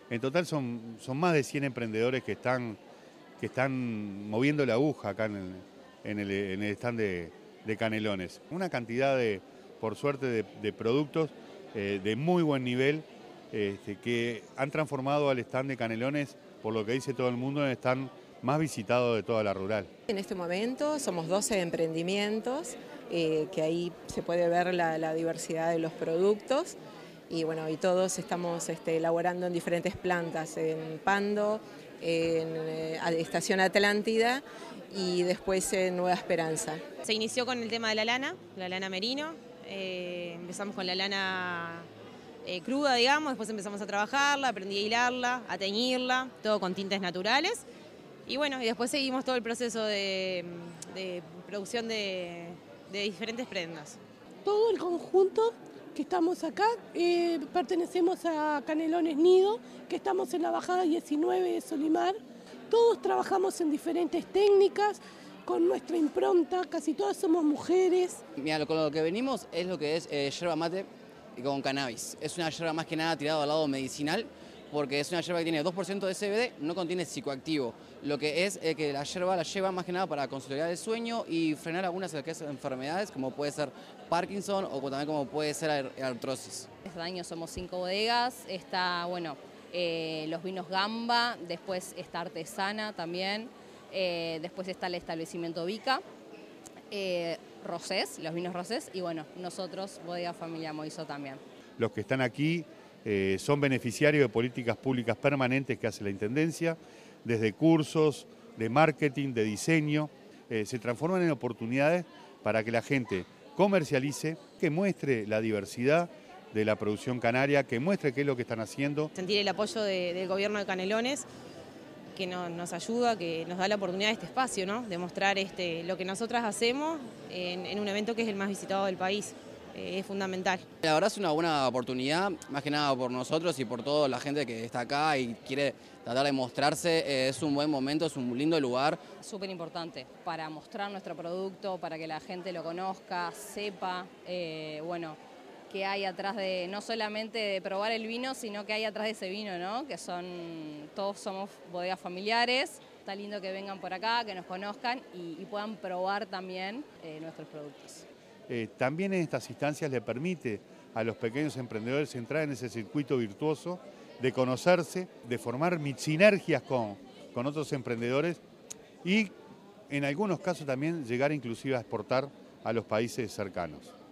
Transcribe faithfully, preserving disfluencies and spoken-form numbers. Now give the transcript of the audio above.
En total son, son más de cien emprendedores que están, que están moviendo la aguja acá en el, en el, en el stand de, de Canelones. Una cantidad de, por suerte, de, de productos eh, de muy buen nivel este, que han transformado al stand de Canelones, por lo que dice todo el mundo, en el stand más visitado de toda la rural. En este momento somos doce emprendimientos, eh, que ahí se puede ver la, la diversidad de los productos. Y bueno, y todos estamos este, elaborando en diferentes plantas, en Pando, en eh, Estación Atlántida y después en Nueva Esperanza. Se inició con el tema de la lana, la lana merino, eh, empezamos con la lana eh, cruda, digamos, después empezamos a trabajarla, aprendí a hilarla, a teñirla, todo con tintes naturales. Y bueno, y después seguimos todo el proceso de, de producción de, de diferentes prendas. Todo el conjunto que estamos acá, eh, pertenecemos a Canelones Nido, que estamos en la bajada diecinueve de Solimar. Todos trabajamos en diferentes técnicas, con nuestra impronta, casi todas somos mujeres. Mira, con lo que venimos es lo que es eh, yerba mate y con cannabis. Es una yerba más que nada tirada al lado medicinal, porque es una yerba que tiene dos por ciento de C B D, no contiene psicoactivo. Lo que es eh, que la yerba la lleva más que nada para consolidar el sueño y frenar algunas enfermedades, como puede ser Parkinson o también como puede ser artrosis. Este año somos cinco bodegas, está, bueno, eh, los vinos Gamba, después está Artesana también, eh, después está el establecimiento Vica, eh, Rosés, los vinos Rosés, y bueno, nosotros, Bodega Familia Moiso también. Los que están aquí Eh, son beneficiarios de políticas públicas permanentes que hace la Intendencia, desde cursos de marketing, de diseño, eh, se transforman en oportunidades para que la gente comercialice, que muestre la diversidad de la producción canaria, que muestre qué es lo que están haciendo. Sentir el apoyo de, del gobierno de Canelones, que no, nos ayuda, que nos da la oportunidad de este espacio, ¿no? De mostrar este, lo que nosotras hacemos en, en un evento que es el más visitado del país. Es fundamental. La verdad es una buena oportunidad, más que nada por nosotros y por toda la gente que está acá y quiere tratar de mostrarse. Eh, es un buen momento, es un lindo lugar. Súper importante para mostrar nuestro producto, para que la gente lo conozca, sepa, eh, bueno, qué hay atrás de, no solamente de probar el vino, sino que hay atrás de ese vino, ¿no? Que son, todos somos bodegas familiares. Está lindo que vengan por acá, que nos conozcan y, y puedan probar también eh, nuestros productos. Eh, también en estas instancias le permite a los pequeños emprendedores entrar en ese circuito virtuoso de conocerse, de formar sinergias con, con otros emprendedores y en algunos casos también llegar inclusive a exportar a los países cercanos.